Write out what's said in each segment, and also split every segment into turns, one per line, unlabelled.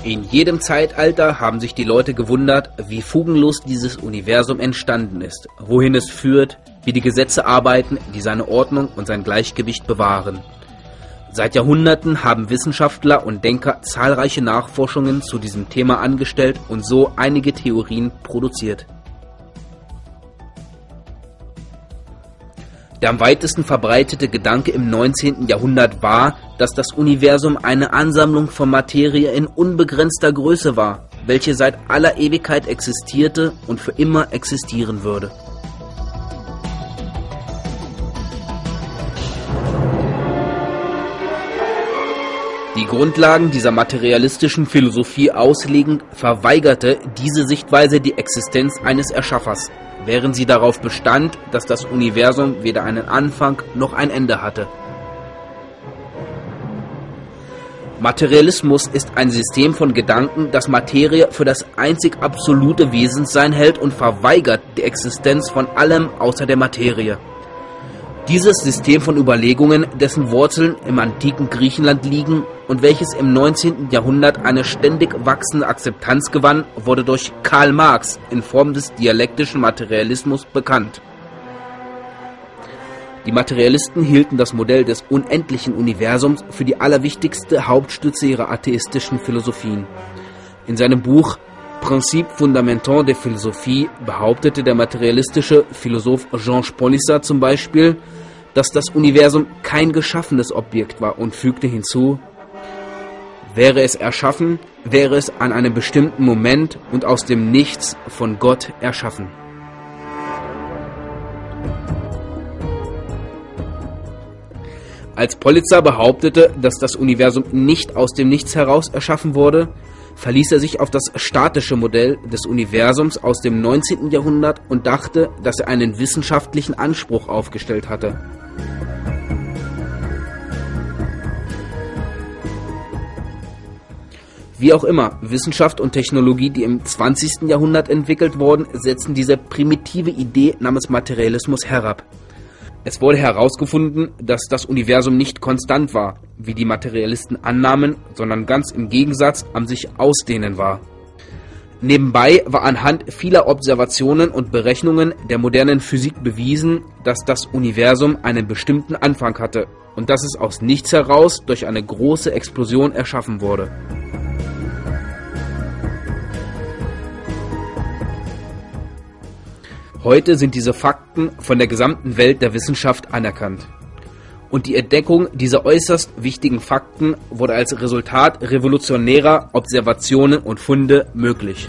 In jedem Zeitalter haben sich die Leute gewundert, wie fugenlos dieses Universum entstanden ist, wohin es führt, wie die Gesetze arbeiten, die seine Ordnung und sein Gleichgewicht bewahren. Seit Jahrhunderten haben Wissenschaftler und Denker zahlreiche Nachforschungen zu diesem Thema angestellt und so einige Theorien produziert. Der am weitesten verbreitete Gedanke im 19. Jahrhundert war, dass das Universum eine Ansammlung von Materie in unbegrenzter Größe war, welche seit aller Ewigkeit existierte und für immer existieren würde. Die Grundlagen dieser materialistischen Philosophie auslegend, verweigerte diese Sichtweise die Existenz eines Erschaffers, während sie darauf bestand, dass das Universum weder einen Anfang noch ein Ende hatte. Materialismus ist ein System von Gedanken, das Materie für das einzig absolute Wesenssein hält und verweigert die Existenz von allem außer der Materie. Dieses System von Überlegungen, dessen Wurzeln im antiken Griechenland liegen und welches im 19. Jahrhundert eine ständig wachsende Akzeptanz gewann, wurde durch Karl Marx in Form des dialektischen Materialismus bekannt. Die Materialisten hielten das Modell des unendlichen Universums für die allerwichtigste Hauptstütze ihrer atheistischen Philosophien. In seinem Buch Principes fondamentaux de Philosophie behauptete der materialistische Philosoph Jean Spolysar zum Beispiel, dass das Universum kein geschaffenes Objekt war und fügte hinzu: Wäre es erschaffen, wäre es an einem bestimmten Moment und aus dem Nichts von Gott erschaffen. Als Politzer behauptete, dass das Universum nicht aus dem Nichts heraus erschaffen wurde, verließ er sich auf das statische Modell des Universums aus dem 19. Jahrhundert und dachte, dass er einen wissenschaftlichen Anspruch aufgestellt hatte. Wie auch immer, Wissenschaft und Technologie, die im 20. Jahrhundert entwickelt wurden, setzen diese primitive Idee namens Materialismus herab. Es wurde herausgefunden, dass das Universum nicht konstant war, wie die Materialisten annahmen, sondern ganz im Gegensatz am sich ausdehnen war. Nebenbei war anhand vieler Observationen und Berechnungen der modernen Physik bewiesen, dass das Universum einen bestimmten Anfang hatte und dass es aus nichts heraus durch eine große Explosion erschaffen wurde. Heute sind diese Fakten von der gesamten Welt der Wissenschaft anerkannt. Und die Entdeckung dieser äußerst wichtigen Fakten wurde als Resultat revolutionärer Observationen und Funde möglich.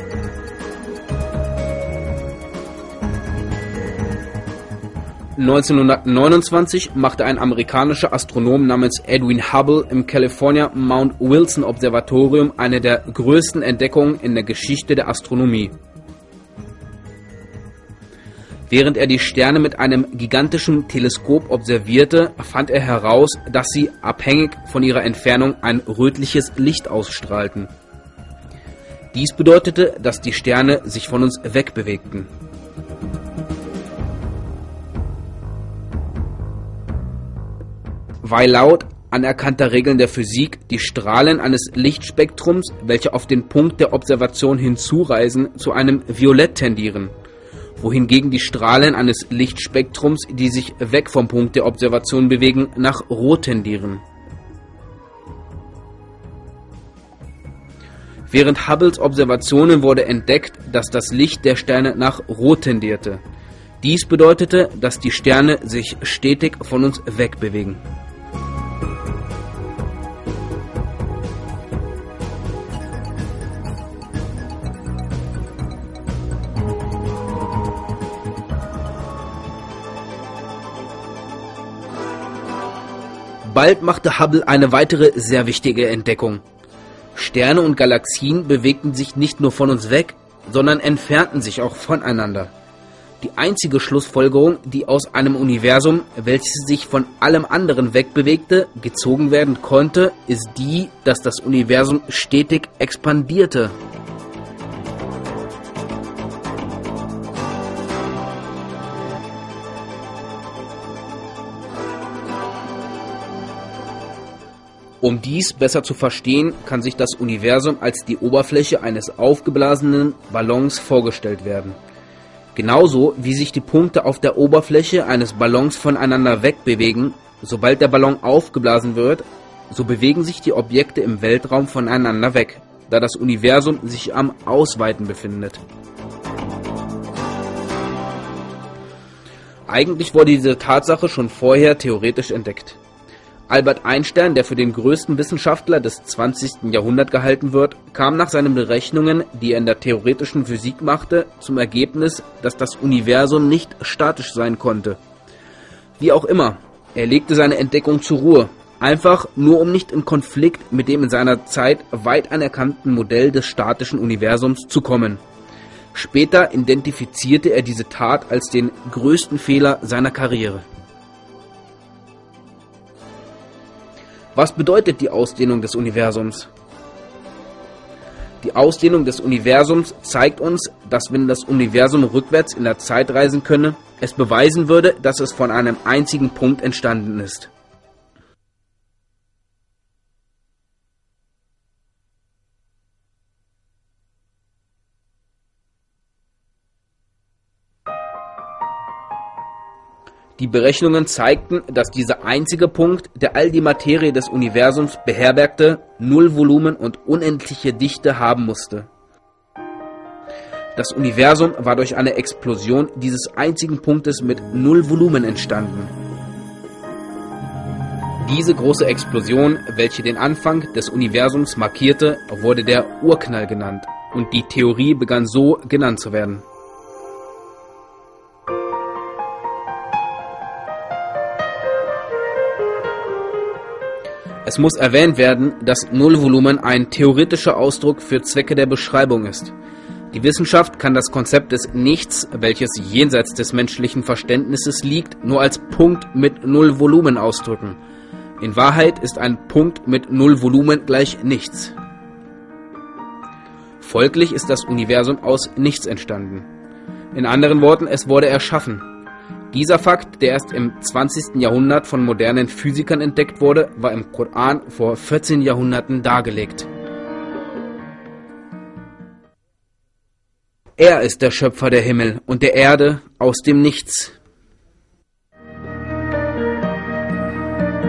(1929) machte ein amerikanischer Astronom namens Edwin Hubble im California Mount Wilson Observatorium eine der größten Entdeckungen in der Geschichte der Astronomie. Während er die Sterne mit einem gigantischen Teleskop observierte, fand er heraus, dass sie, abhängig von ihrer Entfernung, ein rötliches Licht ausstrahlten. Dies bedeutete, dass die Sterne sich von uns wegbewegten. Weil laut anerkannter Regeln der Physik die Strahlen eines Lichtspektrums, welche auf den Punkt der Observation hinzureisen, zu einem Violett tendieren, wohingegen die Strahlen eines Lichtspektrums, die sich weg vom Punkt der Observation bewegen, nach Rot tendieren. Während Hubbles Observationen wurde entdeckt, dass das Licht der Sterne nach Rot tendierte. Dies bedeutete, dass die Sterne sich stetig von uns wegbewegen. Bald machte Hubble eine weitere sehr wichtige Entdeckung. Sterne und Galaxien bewegten sich nicht nur von uns weg, sondern entfernten sich auch voneinander. Die einzige Schlussfolgerung, die aus einem Universum, welches sich von allem anderen wegbewegte, gezogen werden konnte, ist die, dass das Universum stetig expandierte. Um dies besser zu verstehen, kann sich das Universum als die Oberfläche eines aufgeblasenen Ballons vorgestellt werden. Genauso wie sich die Punkte auf der Oberfläche eines Ballons voneinander wegbewegen, sobald der Ballon aufgeblasen wird, so bewegen sich die Objekte im Weltraum voneinander weg, da das Universum sich am Ausweiten befindet. Eigentlich wurde diese Tatsache schon vorher theoretisch entdeckt. Albert Einstein, der für den größten Wissenschaftler des 20. Jahrhunderts gehalten wird, kam nach seinen Berechnungen, die er in der theoretischen Physik machte, zum Ergebnis, dass das Universum nicht statisch sein konnte. Wie auch immer, er legte seine Entdeckung zur Ruhe, einfach nur um nicht in Konflikt mit dem in seiner Zeit weit anerkannten Modell des statischen Universums zu kommen. Später identifizierte er diese Tat als den größten Fehler seiner Karriere. Was bedeutet die Ausdehnung des Universums? Die Ausdehnung des Universums zeigt uns, dass wenn das Universum rückwärts in der Zeit reisen könne, es beweisen würde, dass es von einem einzigen Punkt entstanden ist. Die Berechnungen zeigten, dass dieser einzige Punkt, der all die Materie des Universums beherbergte, null Volumen und unendliche Dichte haben musste. Das Universum war durch eine Explosion dieses einzigen Punktes mit null Volumen entstanden. Diese große Explosion, welche den Anfang des Universums markierte, wurde der Urknall genannt, und die Theorie begann so genannt zu werden. Es muss erwähnt werden, dass Nullvolumen ein theoretischer Ausdruck für Zwecke der Beschreibung ist. Die Wissenschaft kann das Konzept des Nichts, welches jenseits des menschlichen Verständnisses liegt, nur als Punkt mit Nullvolumen ausdrücken. In Wahrheit ist ein Punkt mit Nullvolumen gleich nichts. Folglich ist das Universum aus nichts entstanden. In anderen Worten, es wurde erschaffen. Dieser Fakt, der erst im 20. Jahrhundert von modernen Physikern entdeckt wurde, war im Koran vor 14 Jahrhunderten dargelegt. Er ist der Schöpfer der Himmel und der Erde aus dem Nichts.